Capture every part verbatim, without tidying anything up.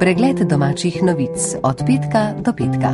Pregled domačih novic od petka do petka.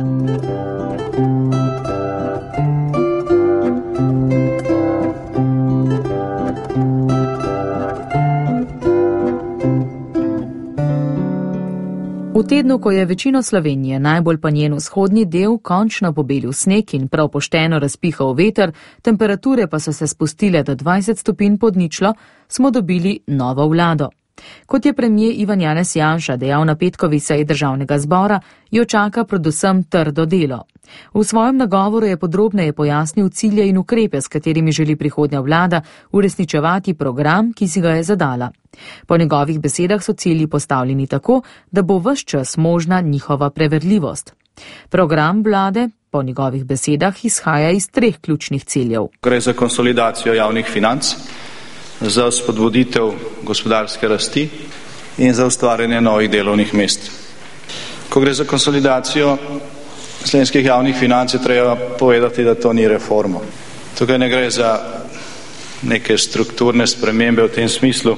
V tednu, ko je večino Slovenije, najbolj pa njen vzhodni del, končno pobelil sneg in prav pošteno razpihal veter, temperature pa so se spustile do dvajset stopinj pod ničlo, smo dobili novo vlado. Kot je premier Ivan Janez Janša dejal na petkovi seji državnega zbora, jo čaka predvsem trdo delo. V svojem nagovoru je podrobneje pojasnil cilje in ukrepe, s katerimi želi prihodnja vlada uresničevati program, ki si ga je zadala. Po njegovih besedah so cilji postavljeni tako, da bo ves čas možna njihova preverljivost. Program vlade po njegovih besedah izhaja iz treh ključnih ciljev. Gre za konsolidacijo javnih financ, za spodbuditev gospodarske rasti in za ustvarjanje novih delovnih mest. Ko gre za konsolidacijo slovenskih javnih financ, je treba povedati, da to ni reforma. Tukaj ne gre za neke strukturne spremembe v tem smislu,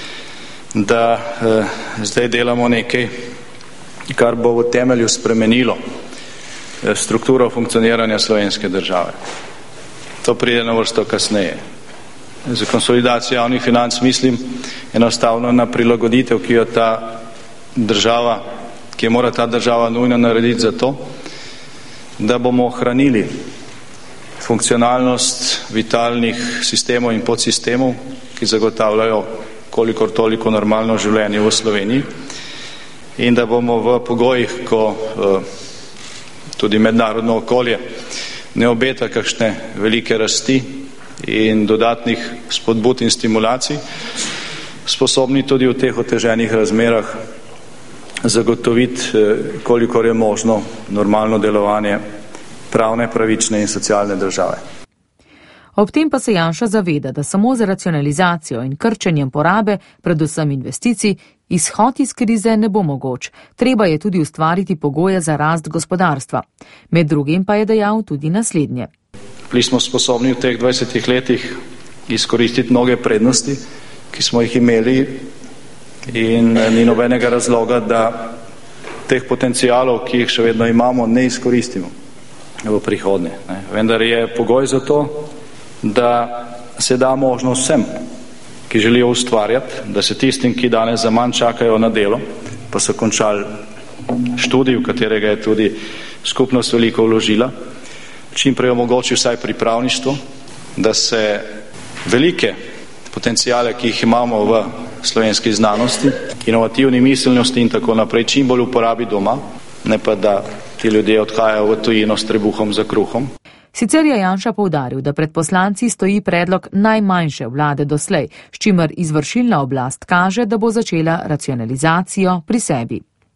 da eh, zdaj delamo nekaj, kar bo v temelju spremenilo eh, strukturo funkcioniranja slovenske države. To pride na vrsto kasneje. Za konsolidacijo javnih financ mislim enostavno na prilagoditev, ki jo ta država, ki jo mora ta država nujno narediti za to, da bomo ohranili funkcionalnost vitalnih sistemov in podsistemov, ki zagotavljajo kolikor toliko normalno življenje v Sloveniji, in da bomo v pogojih, ko uh, tudi mednarodno okolje ne obeta kakšne velike rasti in dodatnih spodbud in stimulacij, sposobni tudi v teh oteženih razmerah zagotoviti, kolikor je možno, normalno delovanje pravne, pravične in socialne države. Ob tem pa se Janša zaveda, da samo z racionalizacijo in krčenjem porabe, predvsem investicij, izhod iz krize ne bo mogoč. Treba je tudi ustvariti pogoje za rast gospodarstva. Med drugim pa je dejal tudi naslednje. Bili smo sposobni v teh dvajsetih letih izkoristiti mnoge prednosti, ki smo jih imeli, in ni nobenega razloga, da teh potencialov, ki jih še vedno imamo, ne izkoristimo v prihodnje. Vendar je pogoj za to, da se da možnost vsem, ki želijo ustvarjati, da se tistim, ki danes za manj čakajo na delo, pa so končali študij, v katerega je tudi skupnost veliko vložila, čim prej omogoči vsaj pripravništvo, da se velike potencijale, ki jih imamo v slovenski znanosti, inovativni miselnosti in tako naprej, čim bolj uporabi doma, ne pa da ti ljudje odhajajo v tujino s trebuhom za kruhom. Sicer je Janša poudaril, da pred poslanci stoji predlog najmanjše vlade doslej, s čimer izvršilna oblast kaže, da bo začela racionalizacijo pri sebi.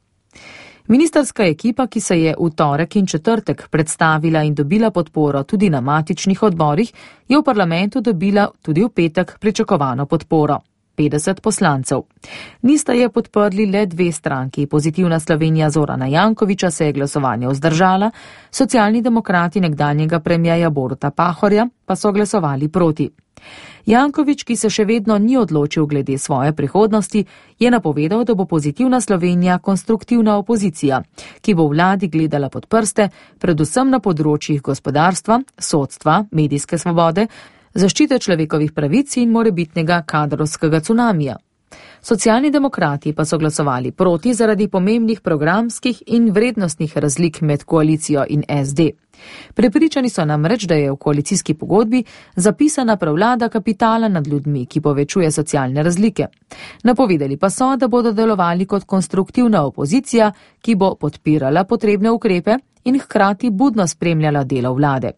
Ministrska ekipa, ki se je v torek in četrtek predstavila in dobila podporo tudi na matičnih odborih, je v parlamentu dobila tudi v petek pričakovano podporo. petdeset poslancev. Nista je podprli le dve stranki. Pozitivna Slovenija Zorana Jankovića se je glasovanje vzdržala, socialni demokrati nekdanjega premierja Boruta Pahorja pa so glasovali proti. Janković, ki se še vedno ni odločil glede svoje prihodnosti, je napovedal, da bo Pozitivna Slovenija konstruktivna opozicija, ki bo vladi gledala pod prste, predvsem na področjih gospodarstva, sodstva, medijske svobode, zaščite človekovih pravic in morebitnega kadrovskega cunamija. Socialni demokrati pa so glasovali proti zaradi pomembnih programskih in vrednostnih razlik med koalicijo in es de. Prepričani so namreč, da je v koalicijski pogodbi zapisana prevlada kapitala nad ljudmi, ki povečuje socialne razlike. Napovedali pa so, da bodo delovali kot konstruktivna opozicija, ki bo podpirala potrebne ukrepe in hkrati budno spremljala delo vlade.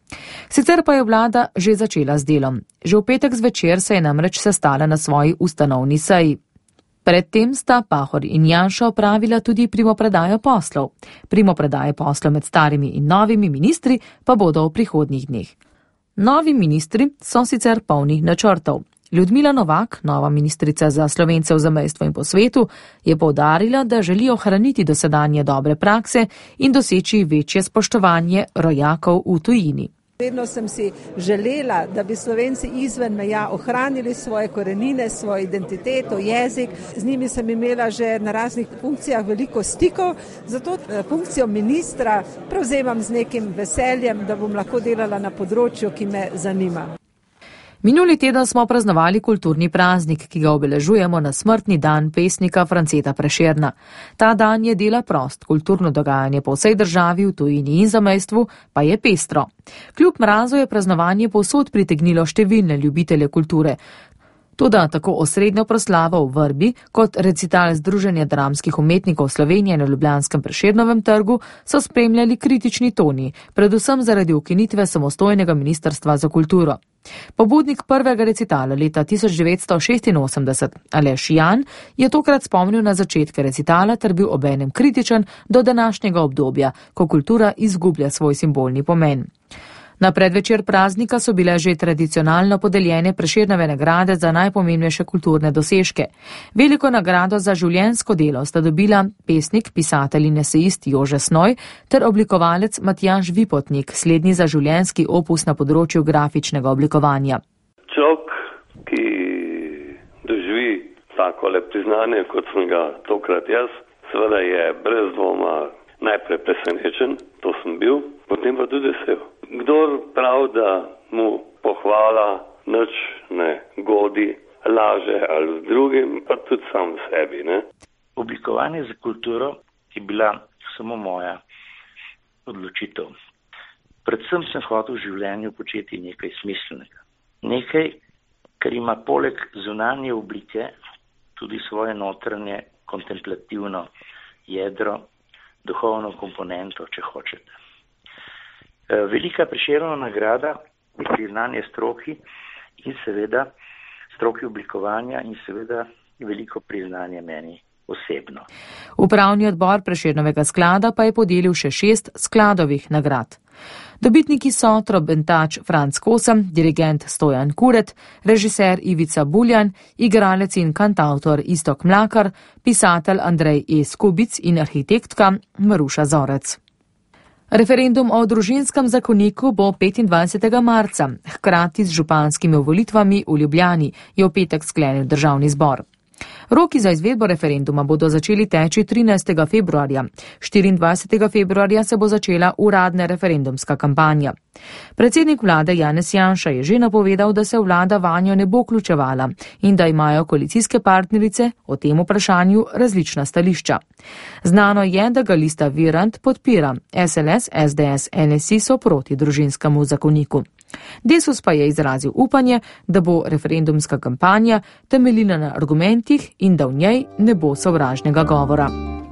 Sicer pa je vlada že začela z delom. Že v petek zvečer se je namreč sestala na svoji ustanovni seji. Predtem sta Pahor in Janša opravila tudi primopredajo poslov. Primopredaje poslov med starimi in novimi ministri pa bodo v prihodnjih dneh. Novi ministri so sicer polni načrtov. Ljudmila Novak, nova ministrica za Slovence v zamejstvu in po svetu, je poudarila, da želi ohraniti dosedanje dobre prakse in doseči večje spoštovanje rojakov v tujini. Vedno sem si želela, da bi Slovenci izven meja ohranili svoje korenine, svojo identiteto, jezik. Z njimi sem imela že na raznih funkcijah veliko stikov, zato funkcijo ministra prevzemam z nekim veseljem, da bom lahko delala na področju, ki me zanima. Minuli teden smo praznovali kulturni praznik, ki ga obeležujemo na smrtni dan pesnika Franceta Prešerna. Ta dan je dela prost, kulturno dogajanje po vsej državi, v tujini in zamejstvu pa je pestro. Kljub mrazu je praznovanje povsod pritegnilo številne ljubitelje kulture. Toda tako osrednjo proslavo v Vrbi kot recital Združenja dramskih umetnikov Slovenije na ljubljanskem Prešernovem trgu so spremljali kritični toni, predvsem zaradi ukinitve samostojnega ministrstva za kulturo. Pobudnik prvega recitala leta tisoč devetsto šestinosemdeset, Aleš Jan, je tokrat spomnil na začetke recitala ter bil obenem kritičen do današnjega obdobja, ko kultura izgublja svoj simbolni pomen. Na predvečer praznika so bile že tradicionalno podeljene Prešernove nagrade za najpomembnejše kulturne dosežke. Veliko nagrado za življenjsko delo sta dobila pesnik, pisatelj in esejist Jože Snoj ter oblikovalec Matjaž Vipotnik, slednji za življenjski opus na področju grafičnega oblikovanja. Človek, ki doživi takole priznanje, kot sem ga tokrat jaz, seveda je brez dvoma najprej presenečen, to sem bil, potem pa tudi vesel. Kdor prav, da mu pohvala nič ne godi, laže ali z drugim, pa tudi sam sebi, ne? Oblikovanje za kulturo je bila samo moja odločitev. Predvsem sem hotel v življenju početi nekaj smiselnega. Nekaj, kar ima poleg zunanje oblike tudi svoje notranje kontemplativno jedro, duhovno komponento, če hočete. Velika Prešernova nagrada je priznanje stroki in seveda stroki oblikovanja in seveda veliko priznanje meni osebno. Upravni odbor Prešernovega sklada pa je podelil še šest skladovih nagrad. Dobitniki so trobentač Franc Kosem, dirigent Stojan Kuret, režiser Ivica Buljan, igralec in kantavtor Iztok Mlakar, pisatelj Andrej E. Skubic in arhitektka Maruša Zorec. Referendum o družinskem zakoniku bo petindvajsetega marca, hkrati z županskimi volitvami v Ljubljani, je v petek sklenil državni zbor. Roki za izvedbo referenduma bodo začeli teči trinajstega februarja. štiriindvajsetega februarja se bo začela uradna referendumska kampanja. Predsednik vlade Janez Janša je že napovedal, da se vlada vanjo ne bo vključevala in da imajo koalicijske partnerice o tem vprašanju različna stališča. Znano je, da ga lista Virant podpira, S L S, S D S, N S I so proti družinskemu zakoniku. Desus pa je izrazil upanje, da bo referendumska kampanja temeljila na argumentih in da v njej ne bo sovražnega govora.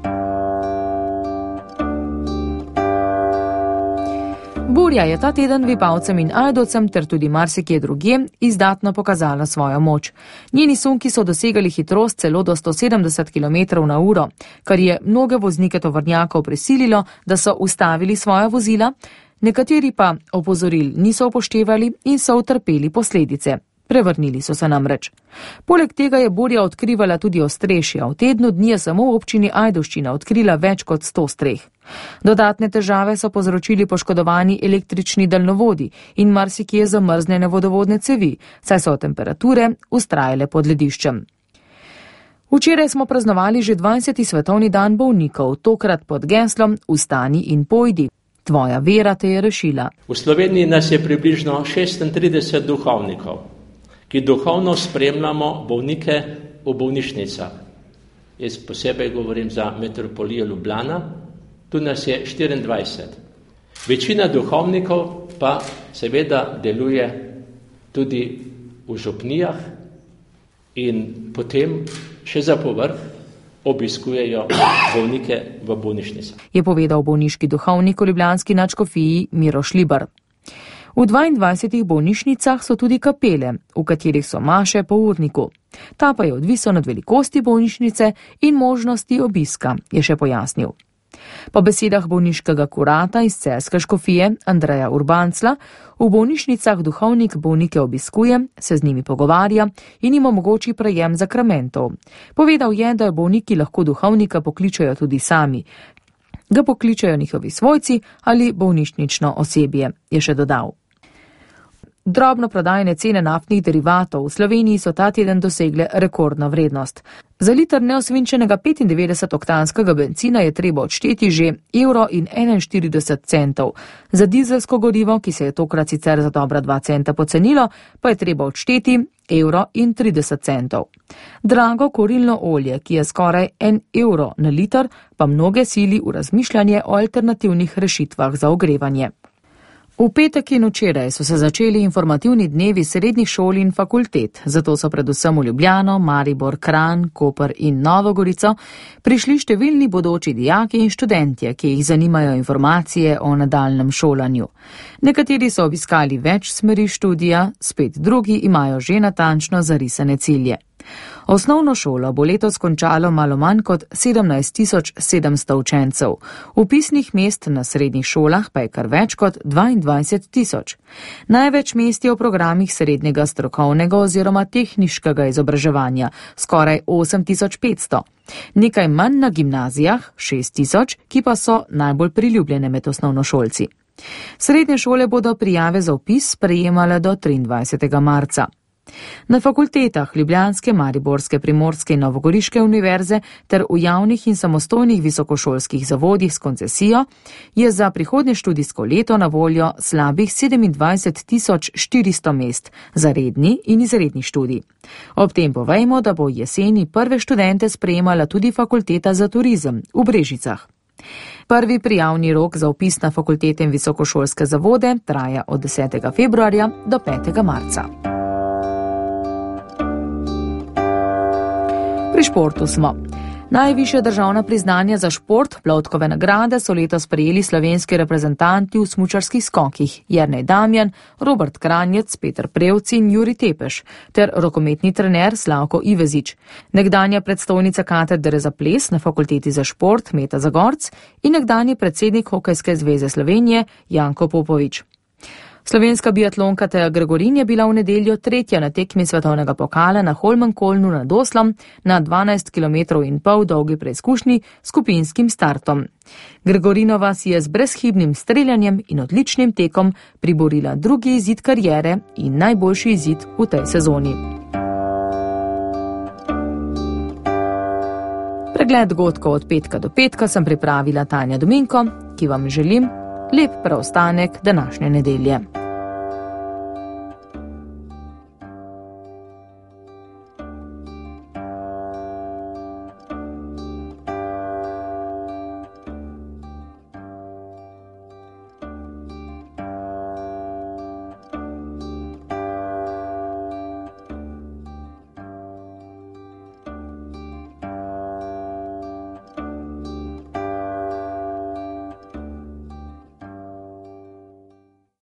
Burja je ta teden Vipavcem in Ajdovcem ter tudi marsikje drugje izdatno pokazala svojo moč. Njeni sunki so dosegali hitrost celo do sto sedemdeset kilometrov na uro, kar je mnoge voznike tovornjakov prisililo, da so ustavili svoja vozila, nekateri pa opozoril niso upoštevali in so utrpeli posledice. Prevrnili so se namreč. Poleg tega je burja odkrivala tudi ostrešja. V tednu dni je samo v občini Ajdovščina odkrila več kot sto streh. Dodatne težave so povzročili poškodovani električni daljnovodi in marsikje zamrznjene vodovodne cevi, saj so temperature vztrajale pod lediščem. Včeraj smo praznovali že dvajseti svetovni dan bolnikov, tokrat pod geslom Vstani in pojdi. Tvoja vera te je rešila. V Sloveniji nas je približno šestintrideset duhovnikov, ki duhovno spremljamo bolnike v bolnišnicah. Jaz posebej govorim za metropolijo Ljubljana, tu nas je štiriindvajset. Večina duhovnikov pa seveda deluje tudi v župnijah in potem še za povrh obiskujejo bolnike v bolnišnicah. Je povedal bolniški duhovnik v ljubljanski nadškofiji Miro Šlibar. V dvaindvajsetih bolnišnicah so tudi kapele, v katerih so maše po urniku. Ta pa je odvisen od velikosti bolnišnice in možnosti obiska, je še pojasnil. Po besedah bolniškega kurata iz celjske škofije Andreja Urbancla, v bolnišnicah duhovnik bolnike obiskuje, se z njimi pogovarja in jim omogoči prejem zakramentov. Povedal je, da bolniki lahko duhovnika pokličajo tudi sami. Ga pokličajo njihovi svojci ali bolnišnično osebje, je še dodal. Drobno prodajne cene naftnih derivatov v Sloveniji so ta teden dosegle rekordno vrednost. Za liter neosvinčenega petindevetdesetoktanskega bencina je treba odšteti že evro in enainštirideset centov. Za dizelsko gorivo, ki se je tokrat sicer za dobra dva centa pocenilo, pa je treba odšteti evro in trideset centov. Drago kurilno olje, ki je skoraj en evro na liter, pa mnoge sili v razmišljanje o alternativnih rešitvah za ogrevanje. V petek in včeraj so se začeli informativni dnevi srednjih šol in fakultet, zato so predvsem v Ljubljano, Maribor, Kranj, Koper in Novo Gorico prišli številni bodoči dijaki in študentje, ki jih zanimajo informacije o nadaljnjem šolanju. Nekateri so obiskali več smeri študija, spet drugi imajo že natančno zarisane cilje. Osnovno šolo bo letos končalo malo manj kot sedemnajst tisoč sedemsto učencev. Vpisnih mest na srednjih šolah pa je kar več kot dvaindvajset tisoč. Največ mest je v programih srednjega strokovnega oziroma tehniškega izobraževanja, skoraj osem tisoč petsto. Nekaj manj na gimnazijah, šest tisoč, ki pa so najbolj priljubljene med osnovnošolci. Srednje šole bodo prijave za vpis sprejemale do triindvajsetega marca. Na fakultetah ljubljanske, mariborske, primorske in novogoriške univerze ter v javnih in samostojnih visokošolskih zavodih s koncesijo je za prihodnje študijsko leto na voljo slabih sedemindvajset tisoč štiristo mest za redni in izredni študij. Ob tem povejmo, da bo jeseni prve študente sprejemala tudi fakulteta za turizem v Brežicah. Prvi prijavni rok za vpis na fakultete in visokošolske zavode traja od desetega februarja do petega marca. Pri športu smo. Najvišje državna priznanja za šport, Plavtkove nagrade, so letos prejeli slovenski reprezentanti v smučarskih skokih Jernej Damjan, Robert Kranjec, Peter Prevc in Jurij Tepeš ter rokometni trener Slavko Ivezič, nekdanja predstojnica katedre za ples na fakulteti za šport Meta Zagorc in nekdanji predsednik Hokejske zveze Slovenije Janko Popovič. Slovenska biatlonka Teja Gregorin je bila v nedeljo tretja na tekmi svetovnega pokala na Holmenkollnu nad Oslom na dvanajst kilometrov in pol dolgi preizkušnji skupinskim startom. Gregorinova si je z brezhibnim streljanjem in odličnim tekom priborila drugi izid kariere in najboljši izid v tej sezoni. Pregled dogodkov od petka do petka sem pripravila Tanja Dominko, ki vam želim lep preostanek današnje nedelje.